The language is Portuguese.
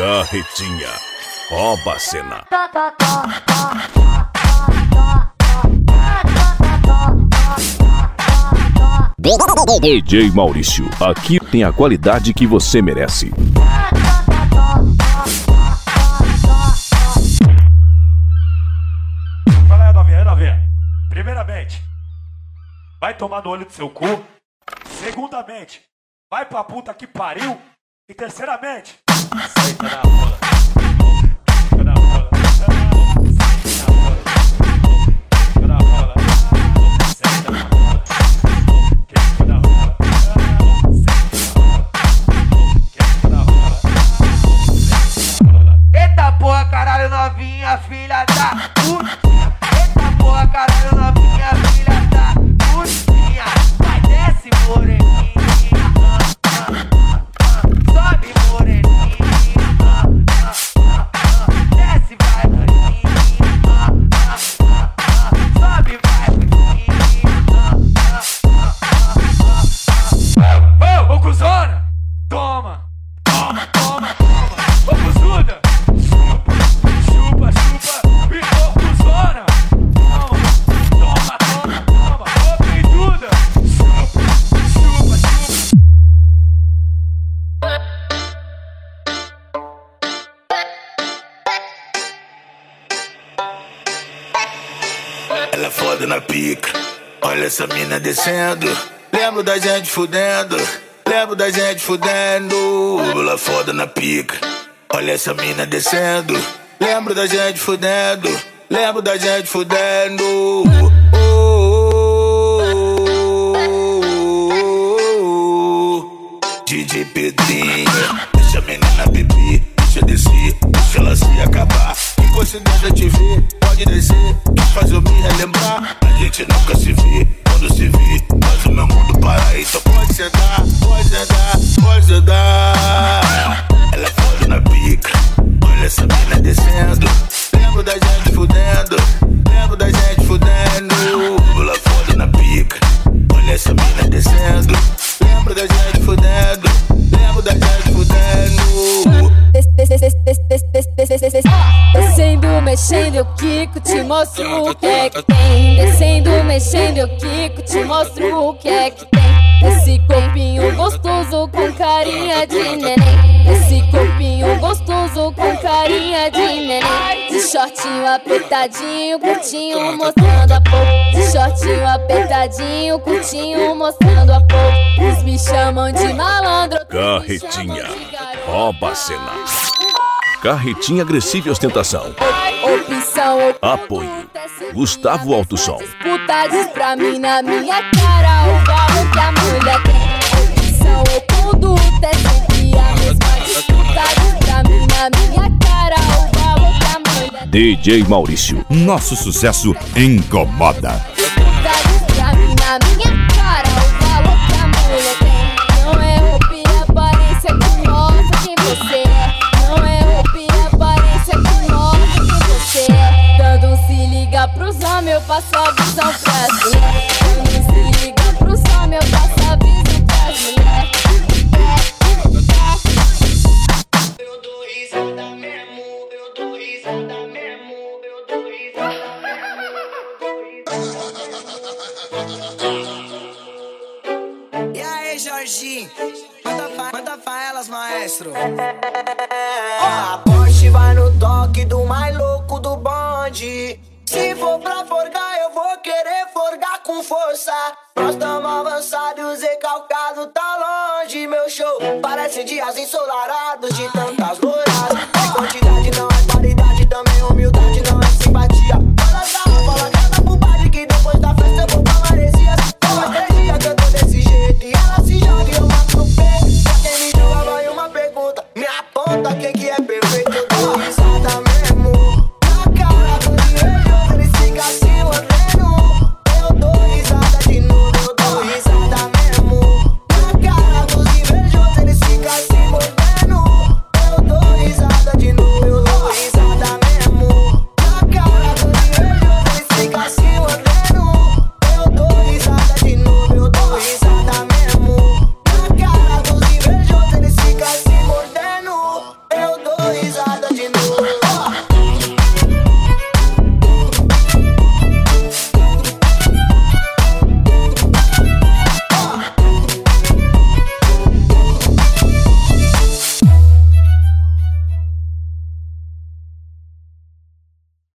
Carretinha, rouba a cena. DJ Maurício, aqui tem a qualidade que você merece. Fala aí, novinha. Primeiramente, vai tomar no olho do seu cu. Segundamente, vai pra puta que pariu. E terceiramente, senta na rola. Senta na rola. Senta na rola. Senta na rola. Senta na rola. Senta na rola. Eita porra, caralho, novinha, filha da puta. Eita porra, caralho, novinha, filha da putinha. Vai, desce, moreninha. Sobe, moreninha. Desce, vai, moreninha. Sobe, vai, moreninha. Ô, cuzona! Toma! Ô, cuzuda! Chupa! Ô, cuzona! Toma! Ô, peituda! Chupa! Ela é foda na pica, olha essa mina descendo. Lembro da gente fudendo. Ela é foda na pica, olha essa mina descendo. Lembro da gente fudendo. DJ Pedrinho, deixa a menina beber, deixa descer, deixa ela se acabar. Quem considera te ver, pode descer, que faz eu me relembrar. A gente nunca se vê, quando se vê, faz o meu mundo parar. Então pode sentar. Ela é foda na pica, olha essa mina descendo. Lembro da gente fudendo. Ela é foda na pica, olha essa mina descendo. Lembro da gente fudendo. Descendo, mexendo, eu quico, te mostro o que é que tem. Descendo, mexendo, eu quico, te mostro o que é que tem. Esse corpinho gostoso com carinha de neném. Esse corpinho gostoso com carinha de neném. De shortinho apertadinho, curtinho, mostrando a pouco. De shortinho apertadinho, curtinho, mostrando a pouco. Eles me chamam de malandro. Carretinha, rouba a cena. Carretinha agressiva e ostentação. Opção, Apoio Gustavo Autosom. puta diz pra mim na minha cara o valor que a mulher tem. Opção ou conduta é sempre a mesma disputa. Diz pra mim na minha cara o valor que a mulher tem. DJ Maurício, Nosso sucesso incomoda. Puta diz pra mim na minha cara o valor que a mulher tem. Não é roupa e aparência que mostra quem você é. Não é roupa e aparência que mostra quem você é. Dando um se liga pros homens, eu passo a visão pras mulheres. Dando um se liga pros homens, eu passo a visão pras mulheres. Eu dou risada mesmo. E aí, Jorginho, manda pra elas, maestro. A Porsche vai no toque do mais louco do bonde. Se for pra forgar, eu vou querer forgar com força. Nós tamo avançados e calcado tá longe. Meu show parece dias ensolarados de